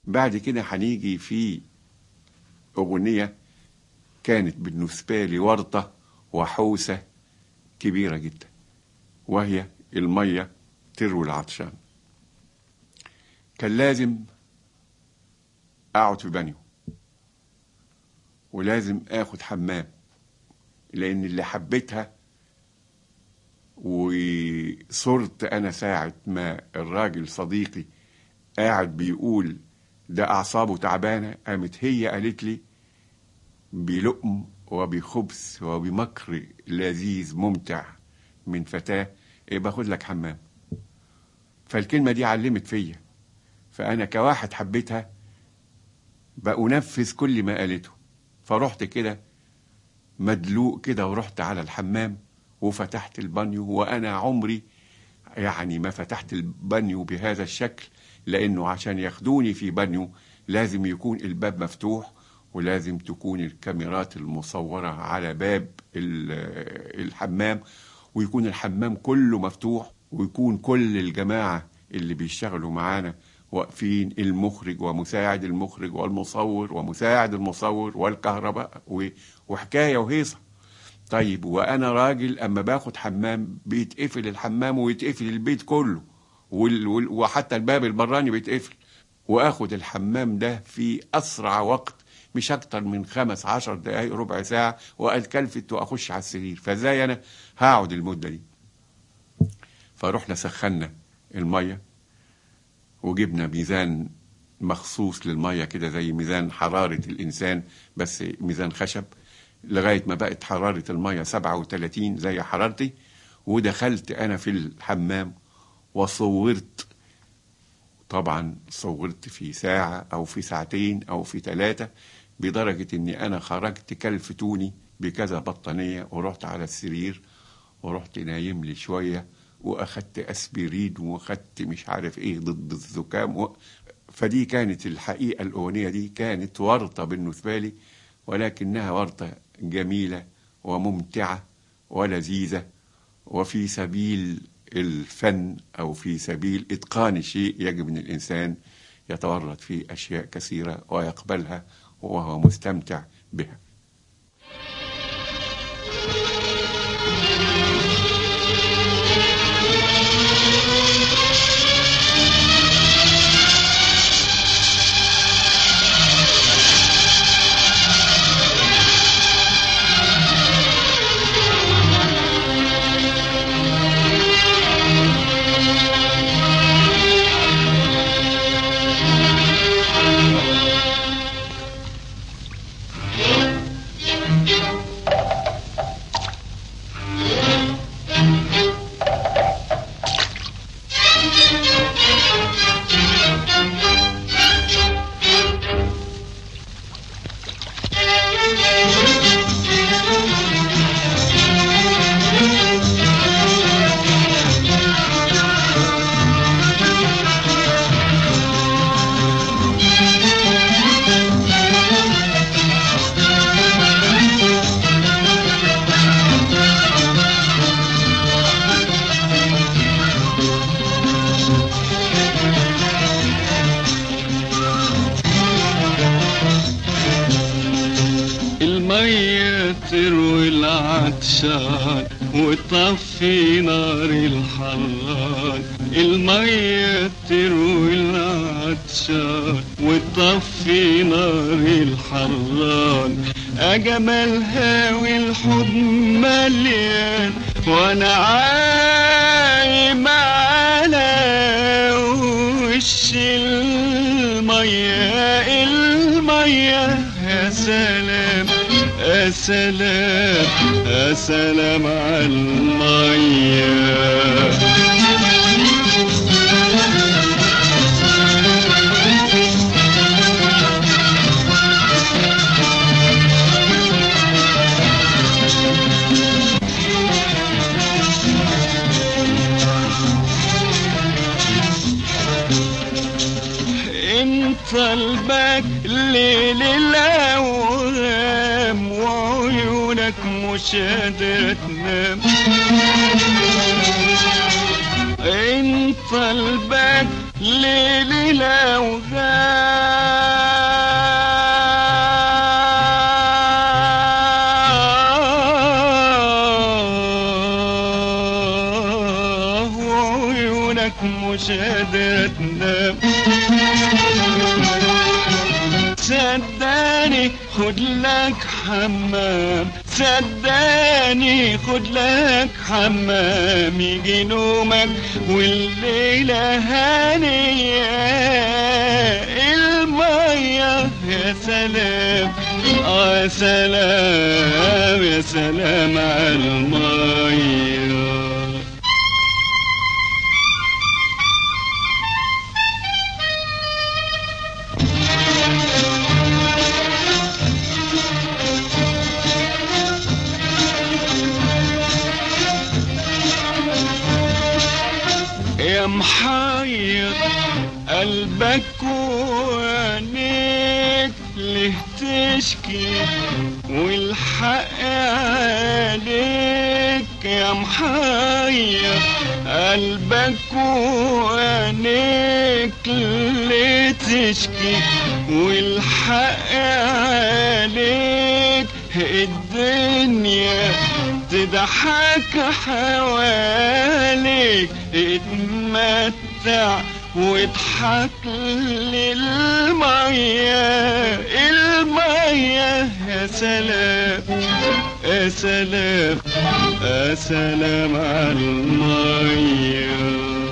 بعد كده هنيجي في أغنية كانت بالنسبة لي ورطة وحوسة كبيرة جدا، وهي المية تروي العطشان. كان لازم أقعد في بانيو، ولازم آخد حمام، لأن اللي حبيتها وصرت أنا ساعة ما الراجل صديقي قاعد بيقول ده أعصابه تعبانة، قامت هي قالت لي بلقم وبخبز وبمكر لذيذ ممتع من فتاة باخد لك حمام. فالكلمة دي علمت فيا، فأنا كواحد حبيتها بأنفذ كل ما قالته. فرحت كده مدلوق كده ورحت على الحمام وفتحت البانيو، وأنا عمري يعني ما فتحت البانيو بهذا الشكل، لأنه عشان ياخدوني في بانيو لازم يكون الباب مفتوح، ولازم تكون الكاميرات المصورة على باب الحمام، ويكون الحمام كله مفتوح، ويكون كل الجماعة اللي بيشتغلوا معانا واقفين، المخرج ومساعد المخرج والمصور ومساعد المصور والكهرباء، وحكاية وهيصة. طيب وأنا راجل أما باخد حمام بيتقفل الحمام ويتقفل البيت كله، وحتى الباب البراني بيتقفل، وآخد الحمام ده في أسرع وقت، مش أكتر من 15 دقايق ربع ساعة، وأتكلفت وأخش على السرير. فازاي أنا هقعد المدة دي؟ فروحنا سخنا المية وجبنا ميزان مخصوص للمية كده زي ميزان حرارة الإنسان، بس ميزان خشب، لغاية ما بقت حرارة المية 37 زي حرارتي. ودخلت أنا في الحمام وصورت، طبعا صورت في ساعة أو في ساعتين أو في 3، بدرجة إني أنا خرجت كلفتوني بكذا بطانية، ورحت على السرير ورحت نايم لي شوية، وأخدت أسبرين وأخدت مش عارف إيه ضد الزكام فدي كانت الحقيقة الأغنية دي كانت ورطة بالنسبة لي، ولكنها ورطة جميلة وممتعة ولذيذة، وفي سبيل الفن أو في سبيل إتقان الشيء يجب أن الإنسان يتورط في أشياء كثيرة ويقبلها وهو مستمتع بها. تروي العطشان وتطفي نار الحران، المية تروي العطشان وتطفي نار الحران، أجملها والحضن مليان وانا عايم على وش المية، المية يا سلام يا سلام يا سلام على المية. طلبك ليل الأوهام وعيونك مش قادرة تنام، إن طلبك ليل الأوهام خد لك حمام، صدقني خد لك حمام يجي نومك والليلة هانية. المية يا سلام، يا سلام يا سلام على المية. يا محير قلبك وعينيك ليه تشكي والحق عليك. يا محير قلبك وعينيك ليه تشكي والحق عليك. الدنيا تضحك حواليك، اتمتع واضحك للمية. المية يا سلام، يا سلام، يا سلام على المية.